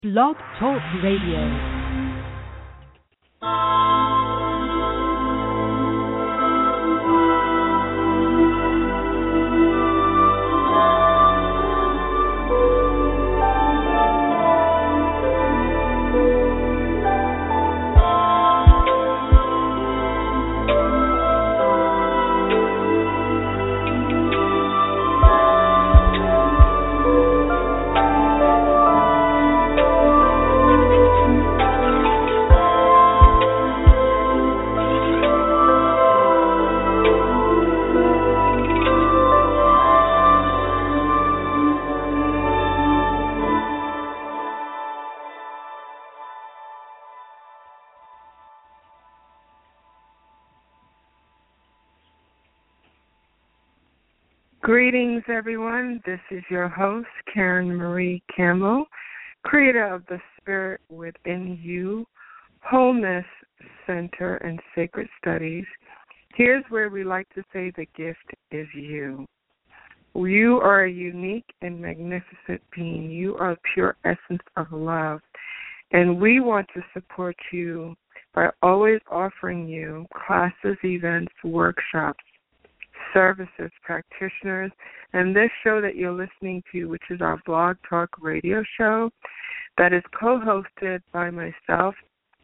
Blog Talk Radio. Greetings, everyone. This is your host, Karen Marie Campbell, creator of the Spirit Within You, Wholeness Center and Sacred Studies. Here's where we like to say the gift is you. You are a unique and magnificent being. You are a pure essence of love. And we want to support you by always offering you classes, events, workshops, services, practitioners, and this show that you're listening to, which is our Blog Talk Radio show that is co-hosted by myself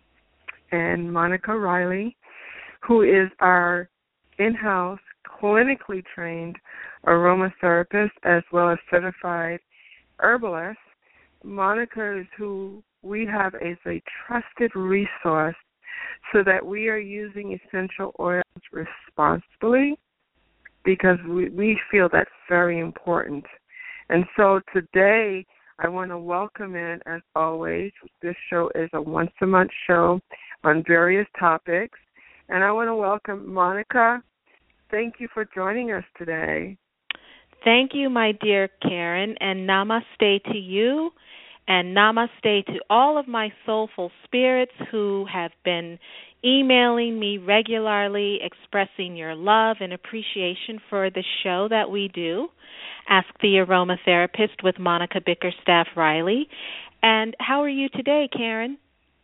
and Monica Riley, who is our in-house clinically trained aromatherapist as well as certified herbalist. Monica is who we have as a trusted resource so that we are using essential oils responsibly, because we feel that's very important. And so today I want to welcome in, as always, this show is a once-a-month show on various topics, and I want to welcome Monica. Thank you for joining us today. Thank you, my dear Karen, and namaste to you, and namaste to all of my soulful spirits who have been emailing me regularly, expressing your love and appreciation for the show that we do, Ask the Aromatherapist with Monica Bickerstaff Riley. And how are you today, Karen?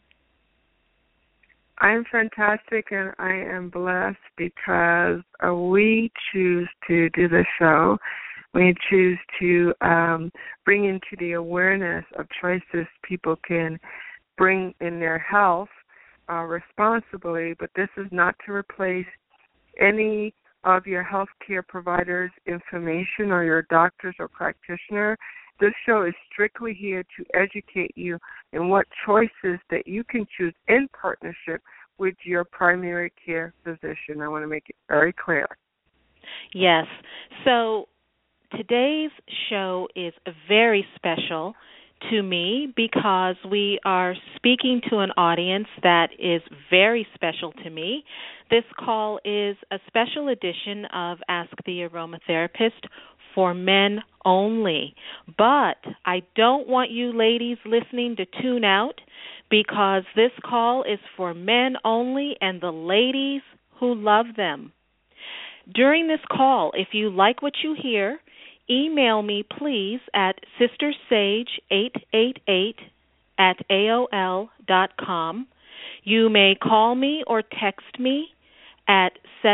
I'm fantastic, and I am blessed because we choose to do this show. We choose to bring into the awareness of choices people can bring in their health responsibly, but this is not to replace any of your healthcare providers' information or your doctors or practitioner. This show is strictly here to educate you in what choices that you can choose in partnership with your primary care physician. I want to make it very clear. Yes. So today's show is very special to me because we are speaking to an audience that is very special to me. This call is a special edition of Ask the Aromatherapist for men only. But I don't want you ladies listening to tune out because this call is for men only and the ladies who love them. During this call, if you like what you hear, email me, please, at sistersage888@aol.com. You may call me or text me at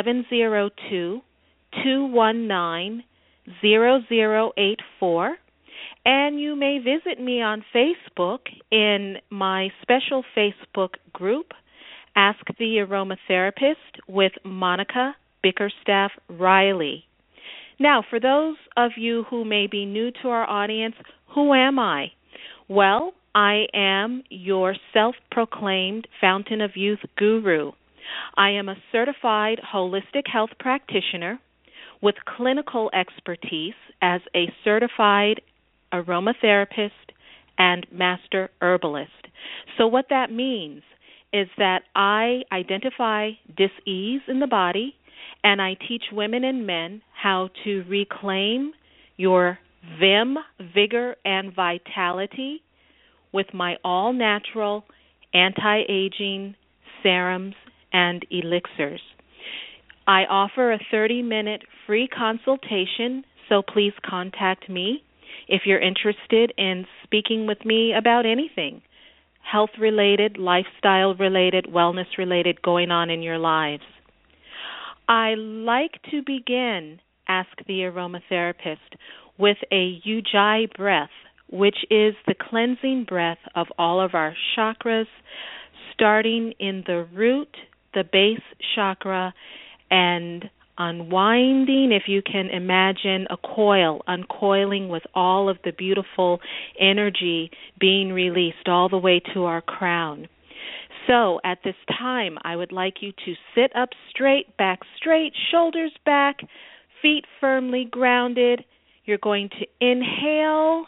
702-219-0084. And you may visit me on Facebook in my special Facebook group, Ask the Aromatherapist with Monica Bickerstaff Riley. Now, for those of you who may be new to our audience, who am I? Well, I am your self-proclaimed Fountain of Youth guru. I am a certified holistic health practitioner with clinical expertise as a certified aromatherapist and master herbalist. So what that means is that I identify dis-ease in the body, and I teach women and men how to reclaim your vim, vigor, and vitality with my all-natural anti-aging serums and elixirs. I offer a 30-minute free consultation, so please contact me if you're interested in speaking with me about anything health-related, lifestyle-related, wellness-related going on in your lives. I like to begin Ask the Aromatherapist with a Ujjayi breath, which is the cleansing breath of all of our chakras, starting in the root, the base chakra, and unwinding, if you can imagine a coil, uncoiling with all of the beautiful energy being released all the way to our crown. So at this time, I would like you to sit up straight, back straight, shoulders back, feet firmly grounded. You're going to inhale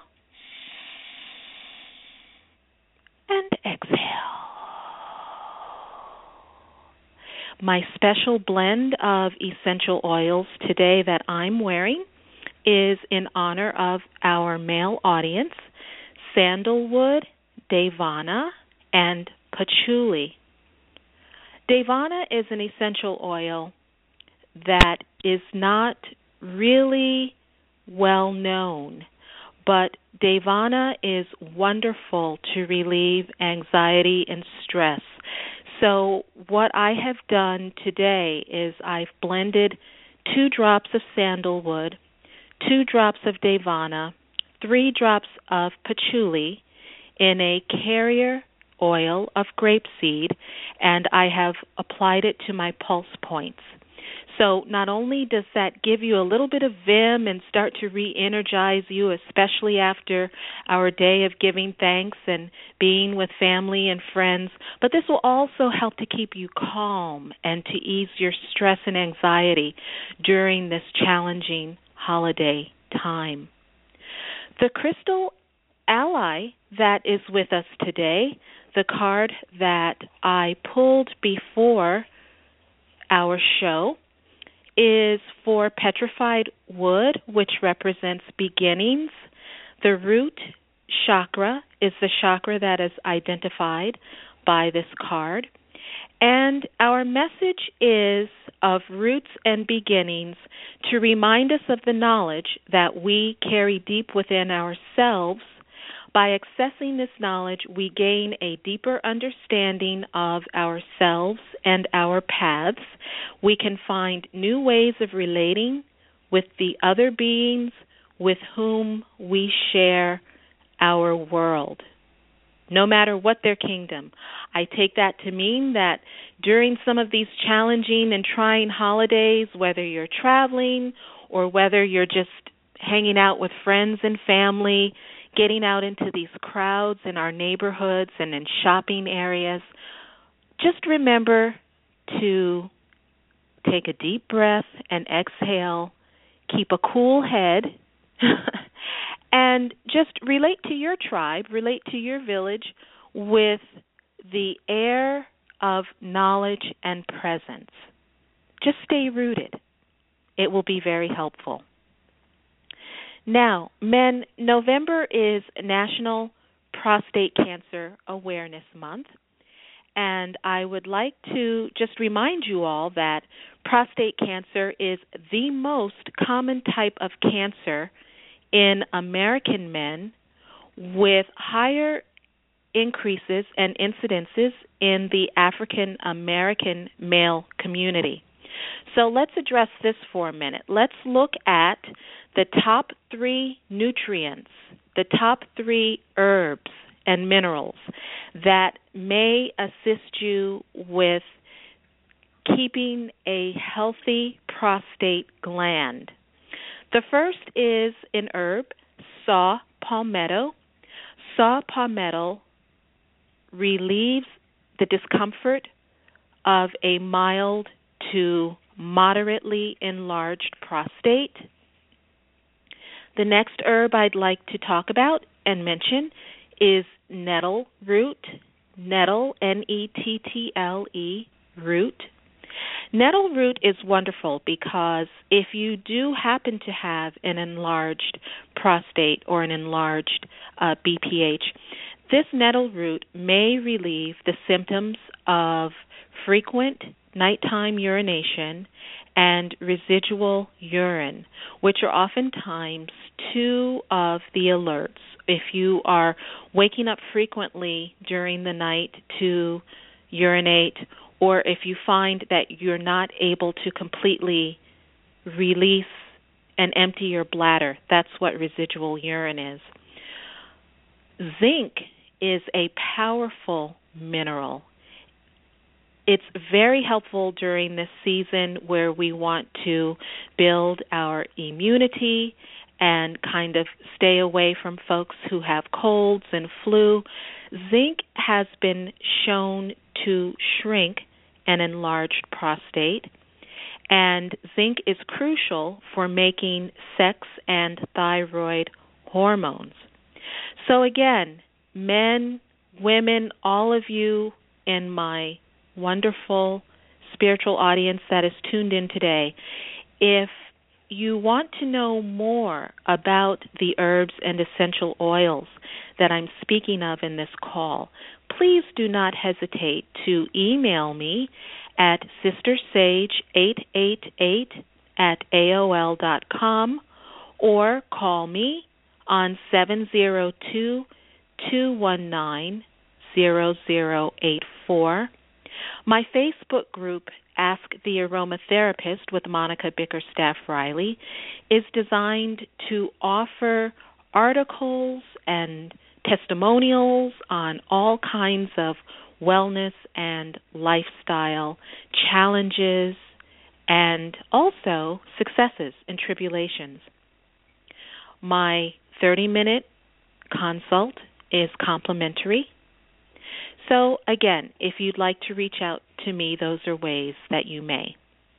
and exhale. My special blend of essential oils today that I'm wearing is in honor of our male audience, sandalwood, Devana, and patchouli. Devana is an essential oil that is not really well known, but Devana is wonderful to relieve anxiety and stress. So what I have done today is I've blended 2 drops of sandalwood, 2 drops of Devana, 3 drops of patchouli in a carrier oil of grapeseed, and I have applied it to my pulse points. So not only does that give you a little bit of vim and start to re-energize you, especially after our day of giving thanks and being with family and friends, but this will also help to keep you calm and to ease your stress and anxiety during this challenging holiday time. The crystal ally that is with us today, the card that I pulled before our show, is for petrified wood, which represents beginnings. The root chakra is the chakra that is identified by this card. And our message is of roots and beginnings to remind us of the knowledge that we carry deep within ourselves. By accessing this knowledge, we gain a deeper understanding of ourselves and our paths. We can find new ways of relating with the other beings with whom we share our world, no matter what their kingdom. I take that to mean that during some of these challenging and trying holidays, whether you're traveling or whether you're just hanging out with friends and family, getting out into these crowds in our neighborhoods and in shopping areas, just remember to take a deep breath and exhale, keep a cool head, and just relate to your tribe, relate to your village with the air of knowledge and presence. Just stay rooted. It will be very helpful. Now, men, November is National Prostate Cancer Awareness Month, and I would like to just remind you all that prostate cancer is the most common type of cancer in American men, with higher increases and incidences in the African American male community. So let's address this for a minute. Let's look at the top 3 nutrients, the top 3 herbs and minerals that may assist you with keeping a healthy prostate gland. The first is an herb, saw palmetto. Saw palmetto relieves the discomfort of a mild to moderately enlarged prostate. The next herb I'd like to talk about and mention is nettle root. Nettle, Nettle, root. Nettle root is wonderful because if you do happen to have an enlarged prostate or an enlarged BPH, this nettle root may relieve the symptoms of frequent nighttime urination and residual urine, which are oftentimes two of the alerts. If you are waking up frequently during the night to urinate, or if you find that you're not able to completely release and empty your bladder, that's what residual urine is. Zinc is a powerful mineral. It's very helpful during this season where we want to build our immunity and kind of stay away from folks who have colds and flu. Zinc has been shown to shrink an enlarged prostate, and zinc is crucial for making sex and thyroid hormones. So again, men, women, all of you in my wonderful spiritual audience that is tuned in today, if you want to know more about the herbs and essential oils that I'm speaking of in this call, please do not hesitate to email me at sistersage888@aol.com or call me on 702-219-0084. My Facebook group, Ask the Aromatherapist with Monica Bickerstaff Riley, is designed to offer articles and testimonials on all kinds of wellness and lifestyle challenges and also successes and tribulations. My 30-minute consult is complimentary. So, again, if you'd like to reach out to me, those are ways that you may.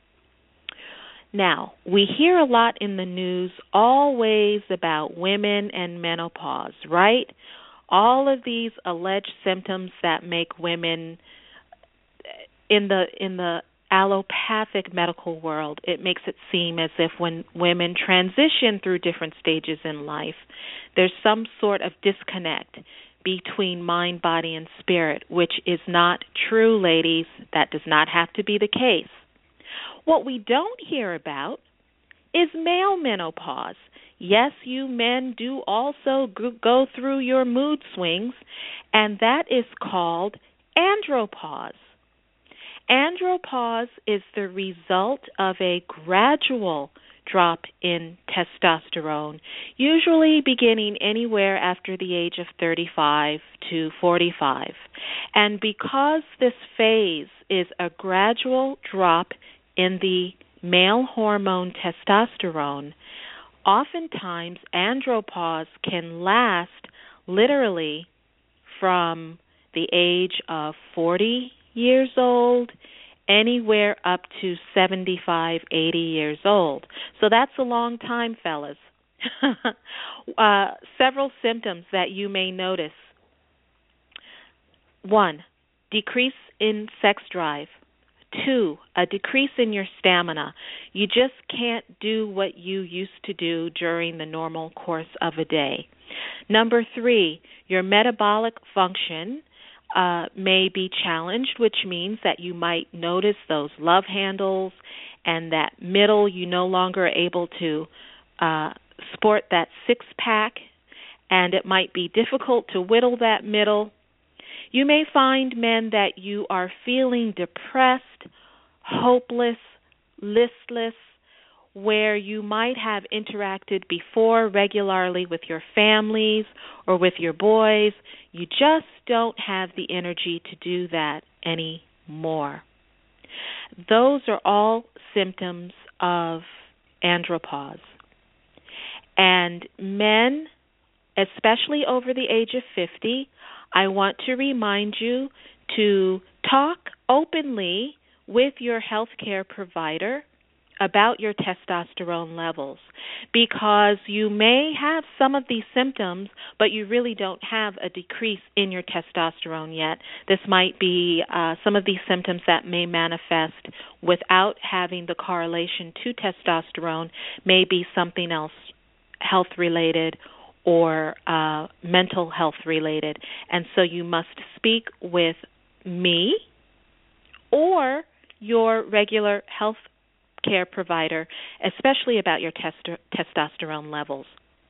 Now, we hear a lot in the news always about women and menopause, right? All of these alleged symptoms that make women, in the allopathic medical world, it makes it seem as if when women transition through different stages in life, there's some sort of disconnect between mind, body, and spirit, which is not true, ladies. That does not have to be the case. What we don't hear about is male menopause. Yes, you men do also go through your mood swings, and that is called andropause. Andropause is the result of a gradual drop in testosterone, usually beginning anywhere after the age of 35 to 45. And because this phase is a gradual drop in the male hormone testosterone, oftentimes andropause can last literally from the age of 40 years old anywhere up to 75, 80 years old. So that's a long time, fellas. Several symptoms that you may notice. 1, decrease in sex drive. 2, a decrease in your stamina. You just can't do what you used to do during the normal course of a day. Number 3, your metabolic function may be challenged, which means that you might notice those love handles and that middle, you no longer are able to sport that six-pack, and it might be difficult to whittle that middle. You may find, men, that you are feeling depressed, hopeless, listless, where you might have interacted before regularly with your families or with your boys. You just don't have the energy to do that anymore. Those are all symptoms of andropause. And men, especially over the age of 50, I want to remind you to talk openly with your healthcare provider about your testosterone levels, because you may have some of these symptoms, but you really don't have a decrease in your testosterone yet. This might be some of these symptoms that may manifest without having the correlation to testosterone, may be something else health-related or mental health-related. And so you must speak with me or your regular health care provider, especially about your testosterone levels.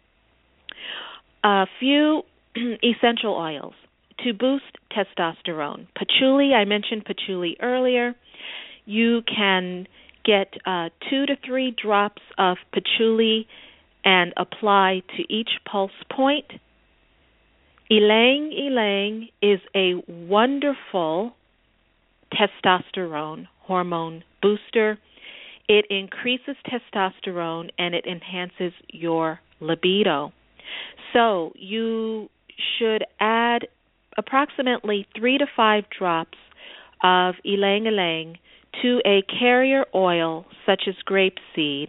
A few essential oils to boost testosterone. Patchouli, I mentioned patchouli earlier. You can get 2 to 3 drops of patchouli and apply to each pulse point. Ylang ylang is a wonderful testosterone hormone booster. It increases testosterone and it enhances your libido. So you should add approximately 3 to 5 drops of ylang ylang to a carrier oil such as grapeseed,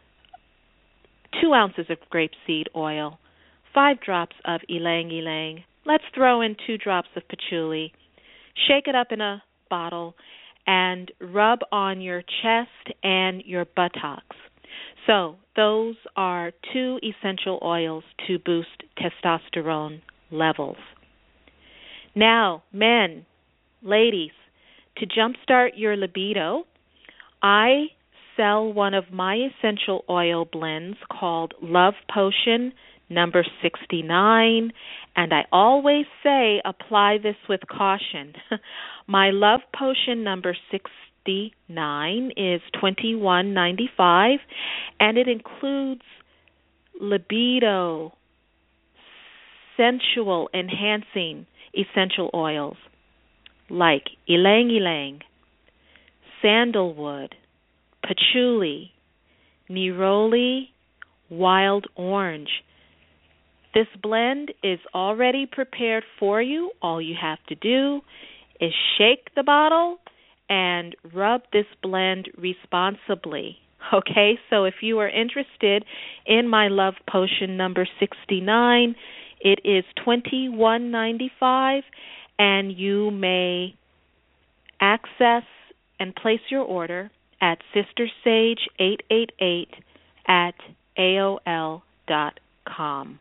2 ounces of grapeseed oil, 5 drops of ylang ylang. Let's throw in 2 drops of patchouli. Shake it up in a bottle and rub on your chest and your buttocks. So those are 2 essential oils to boost testosterone levels. Now, men, ladies, to jumpstart your libido, I sell one of my essential oil blends called Love Potion number 69, and I always say apply this with caution. My Love Potion number 69 is $21.95, and it includes libido, sensual enhancing essential oils like ylang ylang, sandalwood, patchouli, neroli, wild orange. This blend is already prepared for you. All you have to do is shake the bottle and rub this blend responsibly. Okay, so if you are interested in my Love Potion number 69, it is $21.95, and you may access and place your order at sistersage888@aol.com.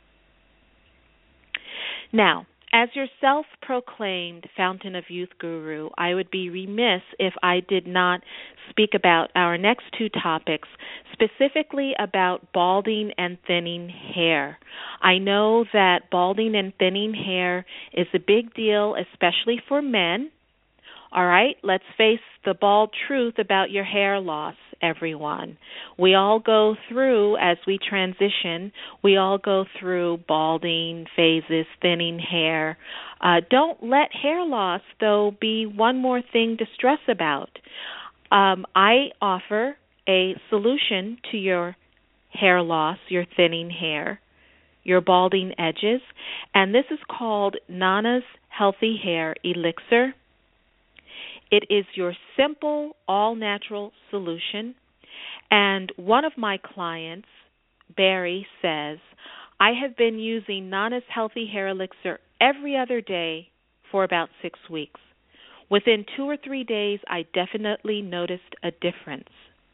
Now, as your self-proclaimed Fountain of Youth guru, I would be remiss if I did not speak about our next 2 topics, specifically about balding and thinning hair. I know that balding and thinning hair is a big deal, especially for men. All right, let's face the bald truth about your hair loss, everyone. We all go through, as we transition, we all go through balding phases, thinning hair. Don't let hair loss, though, be one more thing to stress about. I offer a solution to your hair loss, your thinning hair, your balding edges, and this is called Nana's Healthy Hair Elixir. It is your simple, all-natural solution. And one of my clients, Barry, says, I have been using Nana's Healthy Hair Elixir every other day for about 6 weeks. Within 2 or 3 days, I definitely noticed a difference.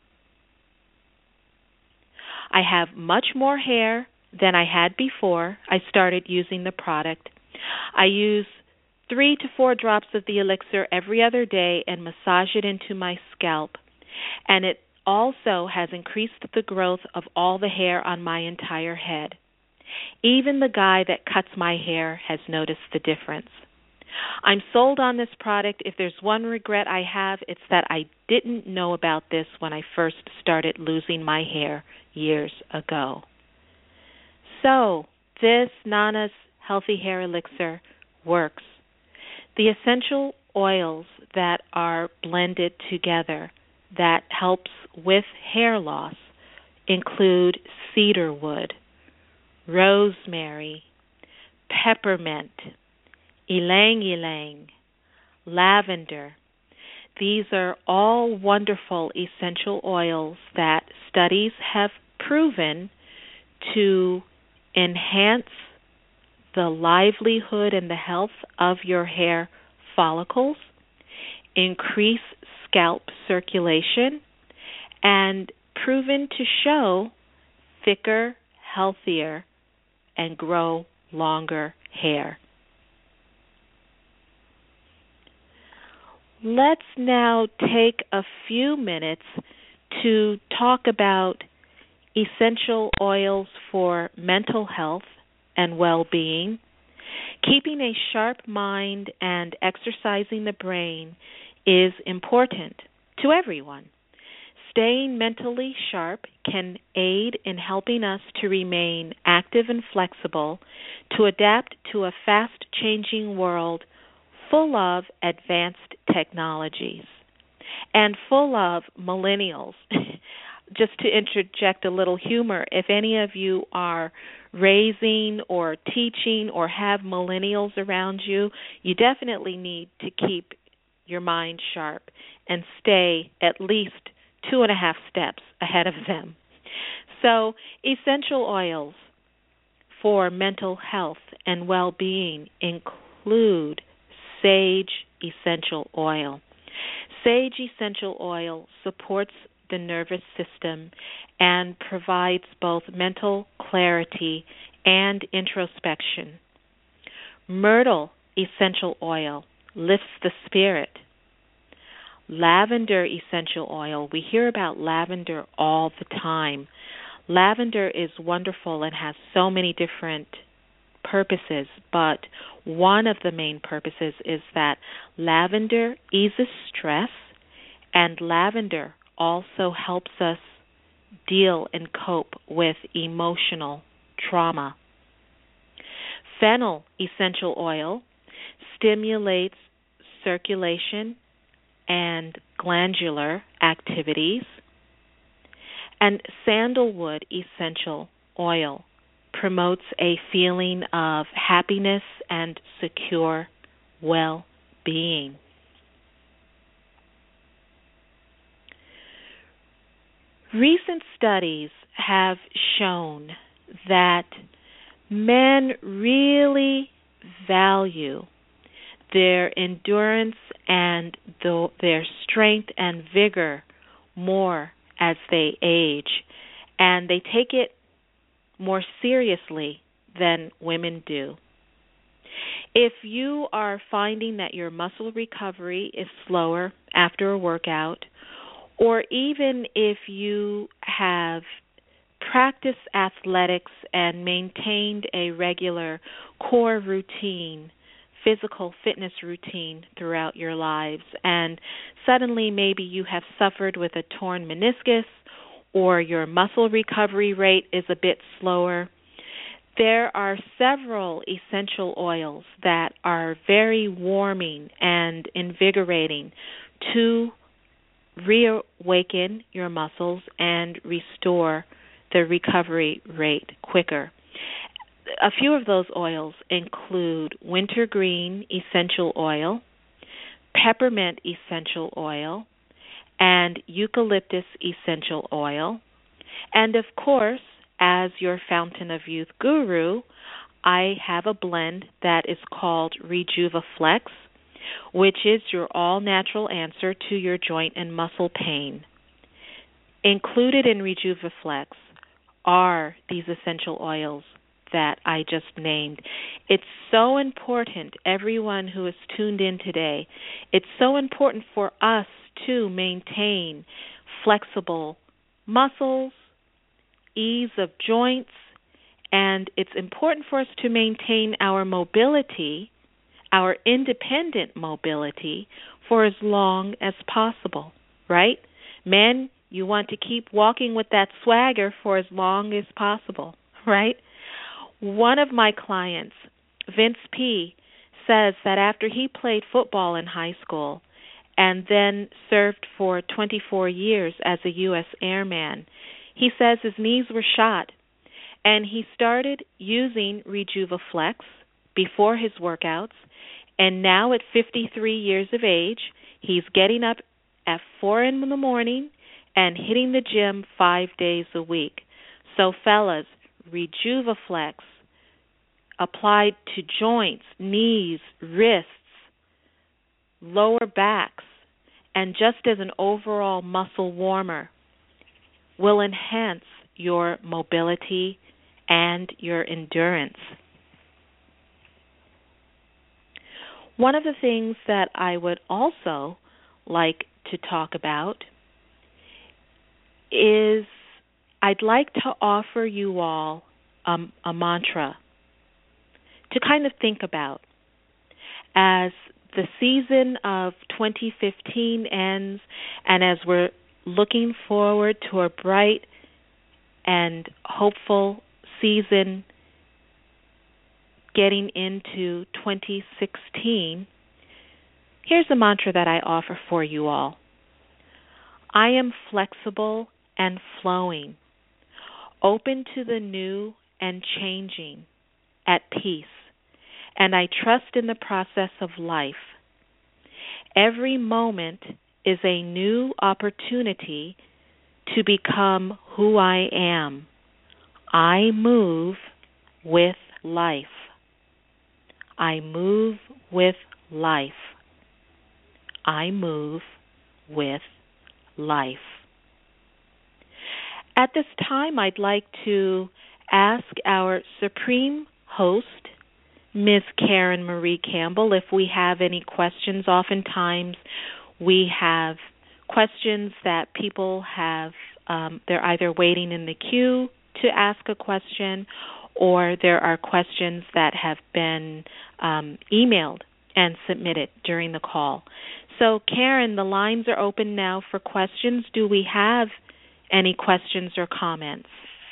I have much more hair than I had before I started using the product. I use 3 to 4 drops of the elixir every other day and massage it into my scalp. And it also has increased the growth of all the hair on my entire head. Even the guy that cuts my hair has noticed the difference. I'm sold on this product. If there's one regret I have, it's that I didn't know about this when I first started losing my hair years ago. So, this Nana's Healthy Hair Elixir works. The essential oils that are blended together that helps with hair loss include cedarwood, rosemary, peppermint, ylang ylang, lavender. These are all wonderful essential oils that studies have proven to enhance the livelihood and the health of your hair follicles, increase scalp circulation, and proven to show thicker, healthier, and grow longer hair. Let's now take a few minutes to talk about essential oils for mental health and well-being. Keeping a sharp mind and exercising the brain is important to everyone. Staying mentally sharp can aid in helping us to remain active and flexible to adapt to a fast-changing world full of advanced technologies and full of millennials. Just to interject a little humor, if any of you are raising or teaching or have millennials around you, you definitely need to keep your mind sharp and stay at least 2.5 steps ahead of them. So, essential oils for mental health and well-being include sage essential oil. Sage essential oil supports the nervous system and provides both mental clarity and introspection. Myrtle essential oil lifts the spirit. Lavender essential oil. We hear about lavender all the time. Lavender is wonderful and has so many different purposes, but one of the main purposes is that lavender eases stress, and lavender also helps us deal and cope with emotional trauma. Fennel essential oil stimulates circulation and glandular activities. And sandalwood essential oil promotes a feeling of happiness and secure well-being. Recent studies have shown that men really value their endurance and their strength and vigor more as they age, and they take it more seriously than women do. If you are finding that your muscle recovery is slower after a workout, or even if you have practiced athletics and maintained a regular core routine, physical fitness routine throughout your lives, and suddenly maybe you have suffered with a torn meniscus or your muscle recovery rate is a bit slower, there are several essential oils that are very warming and invigorating to reawaken your muscles and restore the recovery rate quicker. A few of those oils include wintergreen essential oil, peppermint essential oil, and eucalyptus essential oil. And of course, as your Fountain of Youth guru, I have a blend that is called RejuvaFlex, which is your all-natural answer to your joint and muscle pain. Included in RejuvaFlex are these essential oils that I just named. It's so important, everyone who is tuned in today, it's so important for us to maintain flexible muscles, ease of joints, and it's important for us to maintain our mobility, our independent mobility, for as long as possible, right? Men, you want to keep walking with that swagger for as long as possible, right? One of my clients, Vince P., says that after he played football in high school and then served for 24 years as a U.S. Airman, he says his knees were shot, and he started using RejuvaFlex before his workouts, and now at 53 years of age, he's getting up at 4 in the morning and hitting the gym 5 days a week. So fellas, RejuvaFlex applied to joints, knees, wrists, lower backs, and just as an overall muscle warmer, will enhance your mobility and your endurance. One of the things that I would also like to talk about is I'd like to offer you all a mantra to kind of think about as the season of 2015 ends and as we're looking forward to a bright and hopeful season getting into 2016. Here's a mantra that I offer for you all. I am flexible and flowing, open to the new and changing, at peace, and I trust in the process of life. Every moment is a new opportunity to become who I am. I move with life. I move with life. I move with life. At this time, I'd like to ask our Supreme Host, Ms. Karen Marie Campbell, if we have any questions. Oftentimes, we have questions that people have, they're either waiting in the queue to ask a question, or there are questions that have been emailed and submitted during the call. So, Karen, the lines are open now for questions. Do we have any questions or comments?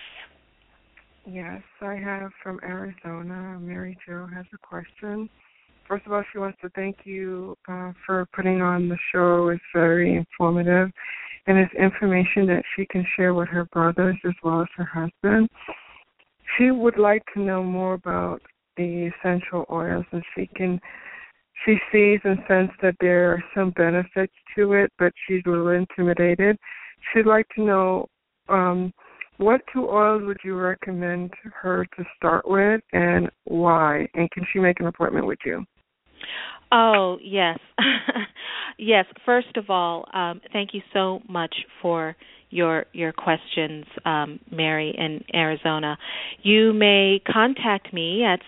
Yes, I have from Arizona. Mary Jo has a question. First of all, she wants to thank you for putting on the show. It's very informative, and it's information that she can share with her brothers as well as her husband. She would like to know more about the essential oils, and she sees and senses that there are some benefits to it, but she's a little intimidated. She'd like to know what 2 oils would you recommend her to start with and why? And can she make an appointment with you? Oh, yes. Yes, first of all, thank you so much for your questions, Mary in Arizona. You may contact me at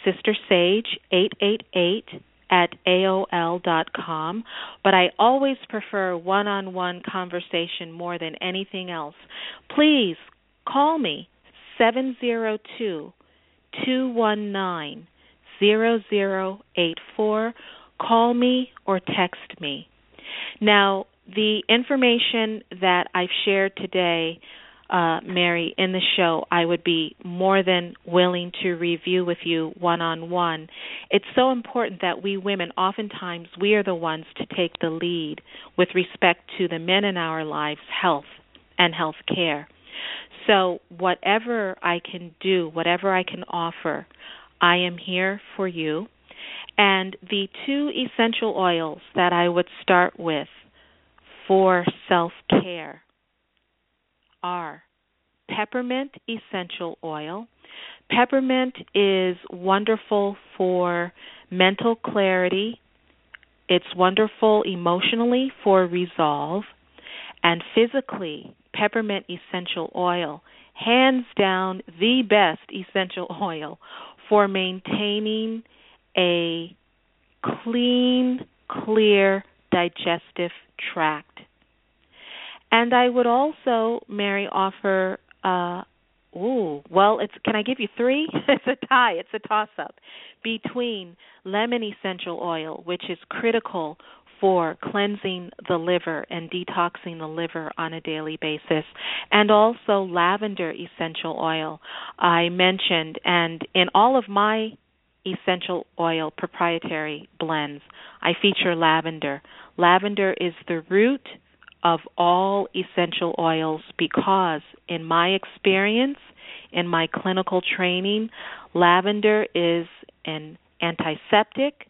sistersage888@AOL.com, but I always prefer one-on-one conversation more than anything else. Please call me, 702-219-0084. Call me or text me. Now, the information that I've shared today, Mary, in the show, I would be more than willing to review with you one-on-one. It's so important that we women, oftentimes, we are the ones to take the lead with respect to the men in our lives' health and health care. So whatever I can do, whatever I can offer, I am here for you. And the 2 essential oils that I would start with for self-care are peppermint essential oil. Peppermint is wonderful for mental clarity. It's wonderful emotionally for resolve. And physically, peppermint essential oil, hands down the best essential oil for maintaining a clean, clear digestive tract. And I would also, Mary, offer, can I give you 3? It's a tie, it's a toss-up between lemon essential oil, which is critical for cleansing the liver and detoxing the liver on a daily basis, and also lavender essential oil I mentioned. And in all of my essential oil proprietary blends, I feature lavender. Lavender is the root of all essential oils because, in my experience, in my clinical training, lavender is an antiseptic.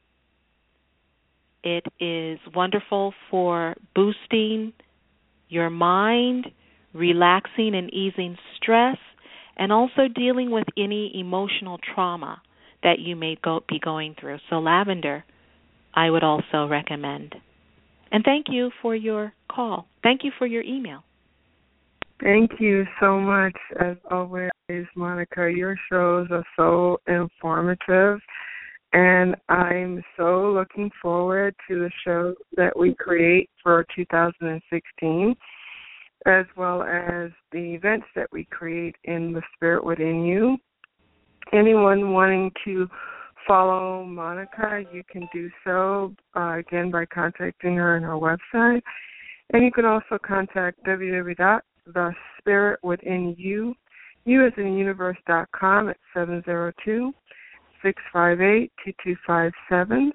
It is wonderful for boosting your mind, relaxing and easing stress, and also dealing with any emotional trauma that you may be going through. So lavender, I would also recommend. And thank you for your call. Thank you for your email. Thank you so much, as always, Monica. Your shows are so informative, and I'm so looking forward to the show that we create for 2016. as well as the events that we create in the Spirit Within You. Anyone wanting to follow Monica, you can do so, again, by contacting her on her website. And you can also contact www.thespiritwithinyou, you as in universe.com at 702-658-2257,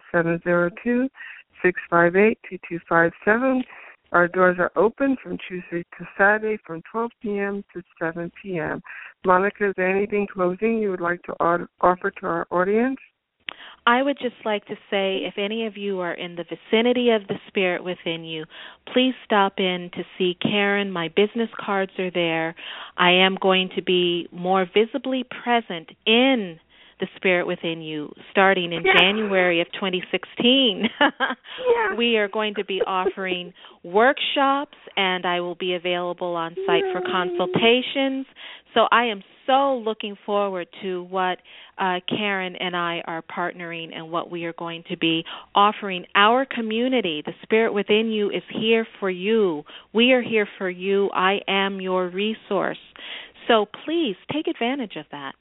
702-658-2257. Our doors are open from Tuesday to Saturday from 12 p.m. to 7 p.m. Monica, is there anything closing you would like to offer to our audience? I would just like to say, if any of you are in the vicinity of the Spirit Within You, please stop in to see Karen. My business cards are there. I am going to be more visibly present in the Spirit Within You starting in January of 2016. We are going to be offering workshops, and I will be available on site for consultations. So I am so looking forward to what Karen and I are partnering and what we are going to be offering our community. The Spirit Within You is here for you. We are here for you. I am your resource. So please take advantage of that.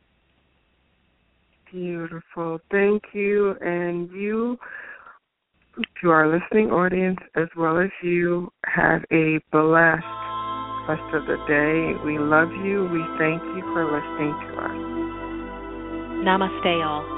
Beautiful. Thank you. And you, to our listening audience, as well as you, have a blessed rest of the day. We love you. We thank you for listening to us. Namaste, all.